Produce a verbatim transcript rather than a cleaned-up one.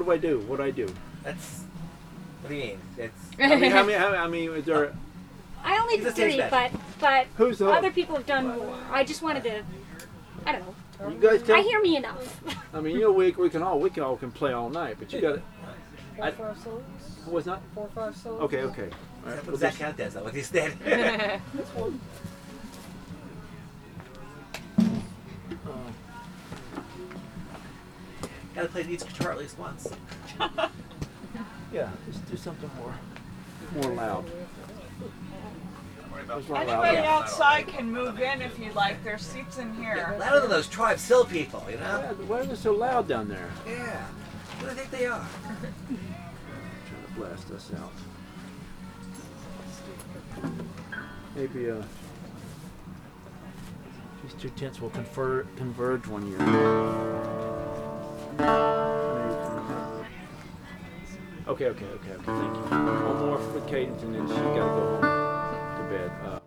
what do I do? What do I do? That's. What do you mean? It's. I mean, how many? How, I mean, is there? I only He's did a stage three, manager. but but Who's the- other people have done more. I just wanted to. I don't know. You guys tell. I hear me enough. I mean, you know, we we can all we can all can play all night, but you got to. Four, I- five solos? What's not? Four, five solos? Okay, okay. All right. What we'll does that just- count as? Though, what he said. Gotta play the each guitar at least once. Yeah, just do something more, more loud. Just not Anybody loud. outside can move in if you'd like. There's seats in here. Louder than those Tribe Sill people, you know? Yeah, why is it so loud down there? Yeah. Who do they think they are? Trying to blast us out. Maybe uh, these two tents will confer, converge one year. Okay, okay, okay, okay. Thank you. One more for Cadence, and then she's got to go home to bed. Uh,